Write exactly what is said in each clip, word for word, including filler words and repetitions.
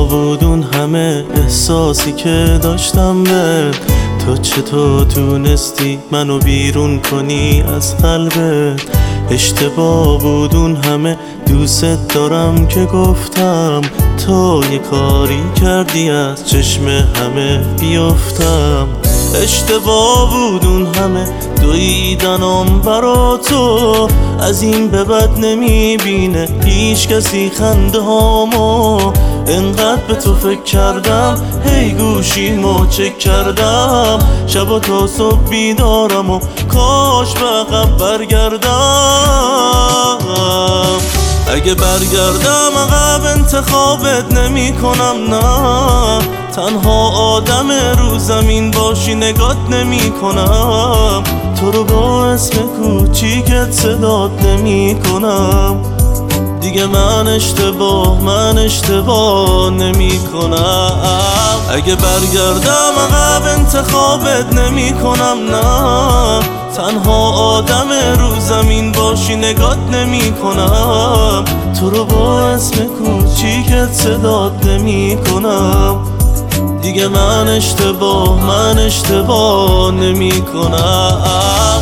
بود اون همه احساسی که داشتم بهت؟ تو چطور تونستی منو بیرون کنی از قلبت؟ اشتباه بود اون همه دوست دارم که گفتم، تو یه کاری کردی از چشم همه بیفتم. اشتباه بود اون همه دویدنم برا تو، از این به بعد نمیبینه هیچ کسی خنده هامو. انقدر به تو فکر کردم، هی گوشیمو چک کردم، شب تا صبح بیدارم و کاش به عقب برگردم. اگه برگردم عقب انتخابت نمی کنم، نه تنها آدم رو زمین باشی نگات نمی کنم، تو رو با اسم کوچیکت صدات نمی کنم. دیگه من اشتباه من اشتباه نمی کنم. اگه برگردم عقب انتخابت نمی کنم، نه تنها آدم رو زمین باشی نگات نمی کنم، تو رو با اسم کوچیکت صدات نمی کنم. دیگه من اشتباه من اشتباه نمی کنم.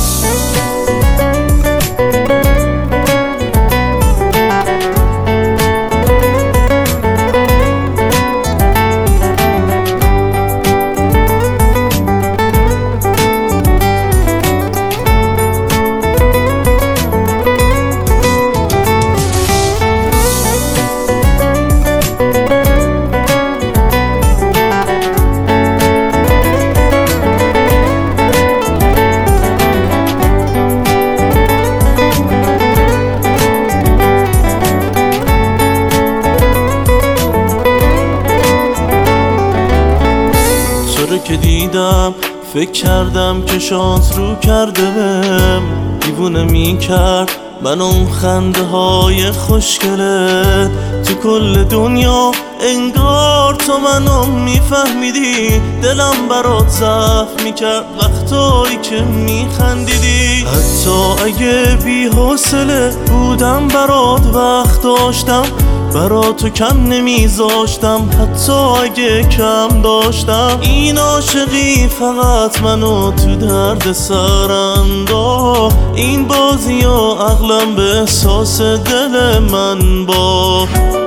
که دیدم فکر کردم که شانس رو کرده بهم، دیوونه می کرد من اون خنده های خوشگله. تو کل دنیا انگار تو منو میفهمیدی، دلم برات ضعف میکرد وقتایی که میخندیدی. حتی اگه بی حوصله بودم برات وقت داشتم، برا تو کم نمیذاشتم، حتی اگه کم داشتم. این عاشقی فقط منو تو درد سر انداخت، این بازی و عقلم به احساس دل من با.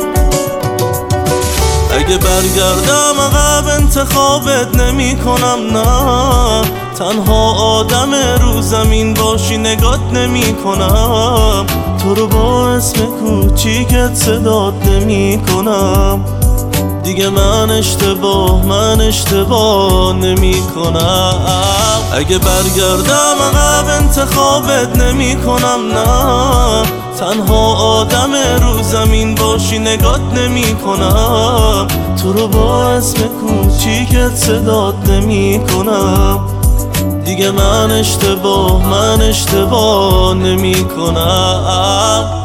اگه برگردم عقب انتخابت نمی کنم، نه تنها آدم رو زمین باشی نگات نمی کنم، تو رو با اسم کوچیکت صدات نمی کنم. دیگه من اشتباه من اشتباه نمی کنم. اگه برگردم عقب انتخابت نمی کنم، نه تنها آدم رو زمین باشی نگات نمی کنم، تو رو با اسم کوچیکت صدات نمی کنم. دیگه من اشتباه من اشتباه نمی کنم.